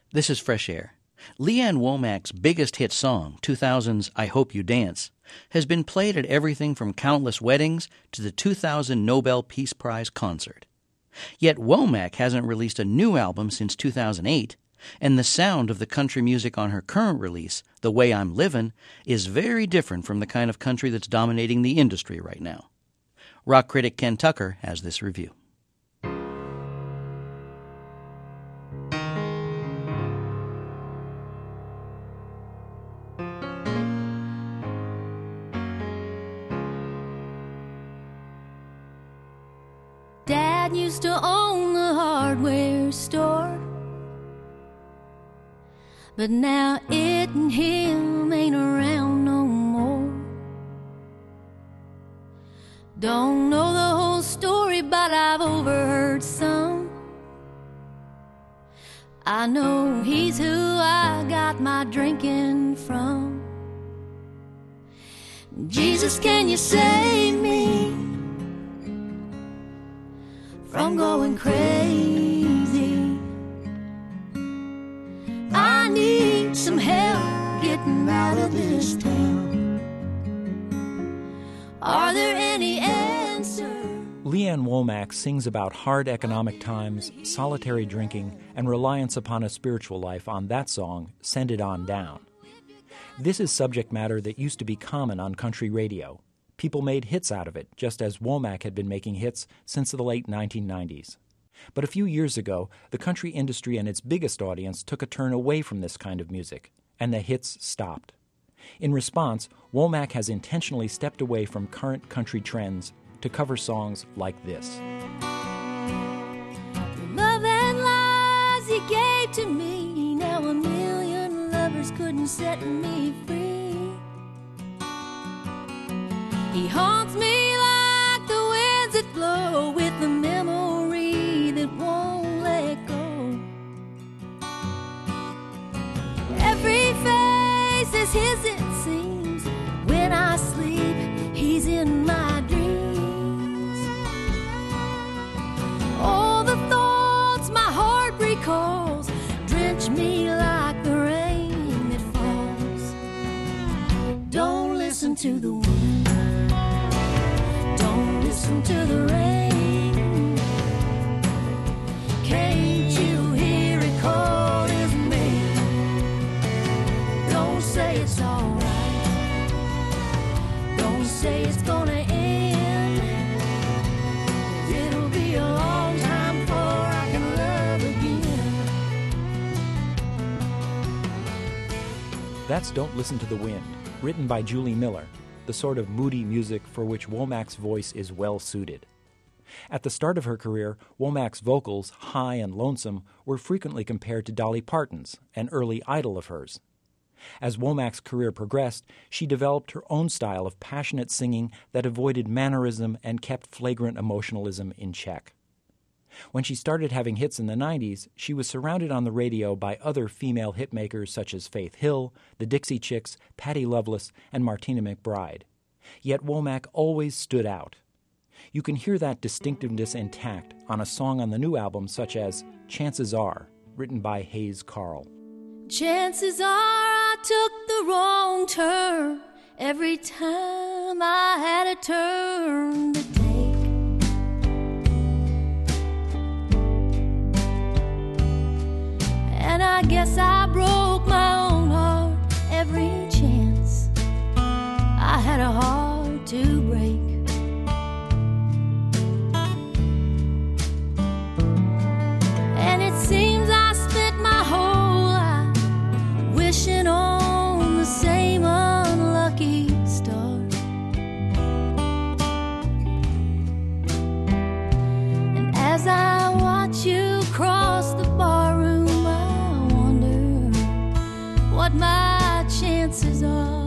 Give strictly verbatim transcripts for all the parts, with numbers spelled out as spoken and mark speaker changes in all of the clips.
Speaker 1: This is Fresh Air. Lee Ann Womack's biggest hit song, two thousand's I Hope You Dance, has been played at everything from countless weddings to the two thousand Nobel Peace Prize concert. Yet Womack hasn't released a new album since two thousand eight, and the sound of the country music on her current release, The Way I'm Livin', is very different from the kind of country that's dominating the industry right now. Rock critic Ken Tucker has this review.
Speaker 2: Dad used to own the hardware store, but now it and him ain't around no more. Don't know the whole story, but I've overheard some. I know he's who I got my drinking from. Jesus, can you save me from going crazy? I need some help getting out of this town. Are there any answers?
Speaker 3: Lee Ann Womack sings about hard economic times, solitary drinking, and reliance upon a spiritual life on that song, Send It On Down. This is subject matter that used to be common on country radio. People made hits out of it, just as Womack had been making hits since the late nineteen nineties. But a few years ago, the country industry and its biggest audience took a turn away from this kind of music, and the hits stopped. In response, Womack has intentionally stepped away from current country trends to cover songs like this.
Speaker 2: Love and lies he gave to me, now a million lovers couldn't set me free. He haunts me like the winds that blow, with the memory that won't let go. Every face is his, it seems. When I sleep, he's in my dreams. All the thoughts my heart recalls drench me like the rain that falls. Don't listen to the wind, listen to the rain. Can't you hear it call his name? Don't say it's alright, don't say it's gonna end. It'll be a long time before I can love again.
Speaker 3: That's Don't Listen to the Wind, written by Julie Miller, the sort of moody music for which Womack's voice is well suited. At the start of her career, Womack's vocals, high and lonesome, were frequently compared to Dolly Parton's, an early idol of hers. As Womack's career progressed, she developed her own style of passionate singing that avoided mannerism and kept flagrant emotionalism in check. When she started having hits in the nineties, she was surrounded on the radio by other female hitmakers such as Faith Hill, the Dixie Chicks, Patty Loveless, and Martina McBride. Yet Womack always stood out. You can hear that distinctiveness intact on a song on the new album such as Chances Are, written by Hayes Carll.
Speaker 2: Chances are I took the wrong turn every time I had a turn to take. And I guess I broke my own heart every chance I had a heart to break. And it seems I spent my whole life wishing on the same unlucky star. And as I watch you cross the barroom, what my chances are.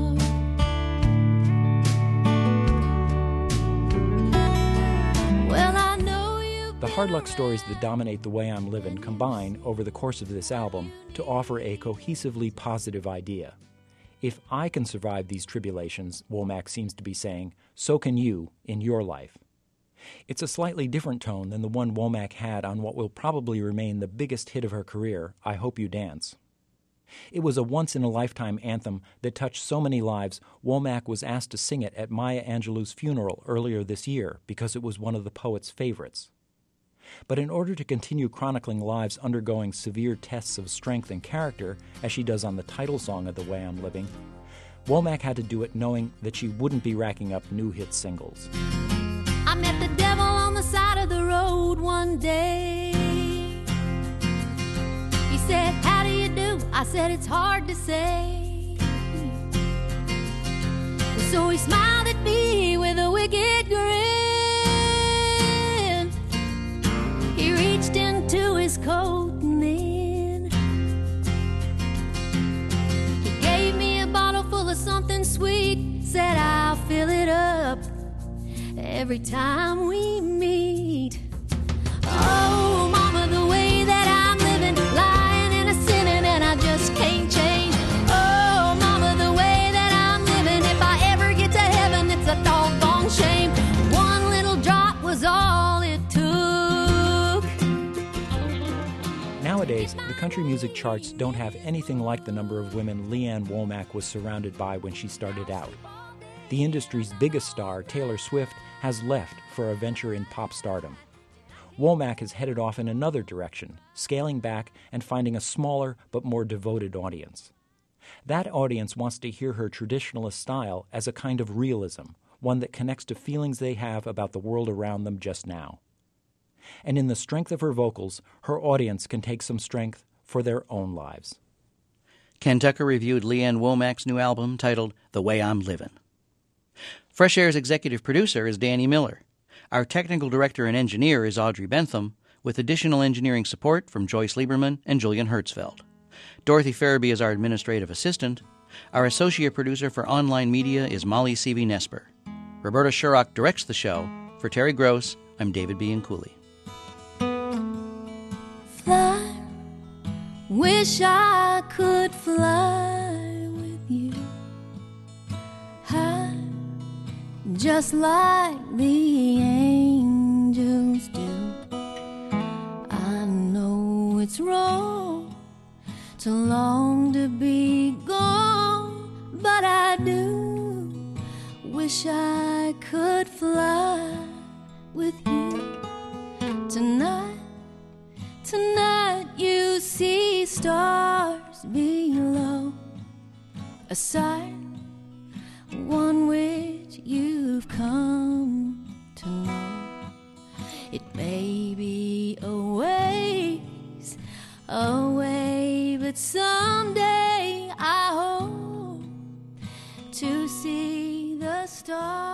Speaker 2: Well, I know you.
Speaker 3: The hard luck stories that dominate The Way I'm Livin' combine over the course of this album to offer a cohesively positive idea. If I can survive these tribulations, Womack seems to be saying, so can you in your life. It's a slightly different tone than the one Womack had on what will probably remain the biggest hit of her career, I Hope You Dance. It was a once-in-a-lifetime anthem that touched so many lives, Womack was asked to sing it at Maya Angelou's funeral earlier this year because it was one of the poet's favorites. But in order to continue chronicling lives undergoing severe tests of strength and character, as she does on the title song of The Way I'm Living, Womack had to do it knowing that she wouldn't be racking up new hit singles.
Speaker 2: I met the devil on the side of the road one day. He said, "How do you do?" I said, "It's hard to say." So he smiled at me with a wicked grin. He reached into his coat and then he gave me a bottle full of something sweet. Said, "I'll fill it up every time we meet." Oh, mama, the way that I'm living, lying and a sinning, and I just can't change. Oh, mama, the way that I'm living, if I ever get to heaven, it's a doggone shame. One little drop was all it took.
Speaker 3: Nowadays, the country music charts don't have anything like the number of women Leanne Womack was surrounded by when she started out. The industry's biggest star, Taylor Swift, has left for a venture in pop stardom. Womack has headed off in another direction, scaling back and finding a smaller but more devoted audience. That audience wants to hear her traditionalist style as a kind of realism, one that connects to feelings they have about the world around them just now. And in the strength of her vocals, her audience can take some strength for their own lives.
Speaker 1: Ken Tucker reviewed Leanne Womack's new album titled The Way I'm Livin'. Fresh Air's executive producer is Danny Miller. Our technical director and engineer is Audrey Bentham, with additional engineering support from Joyce Lieberman and Julian Hertzfeld. Dorothy Farabee is our administrative assistant. Our associate producer for online media is Molly C B Nesper. Roberta Sherrock directs the show. For Terry Gross, I'm David B. Cooley.
Speaker 2: Fly, wish I could fly with you, high, just like the angels do. I know it's wrong to long to be gone, but I do wish I could fly with you. Tonight, tonight you see stars below, a sight, one which you've come to know. It may be a ways away, but someday I hope to see the stars.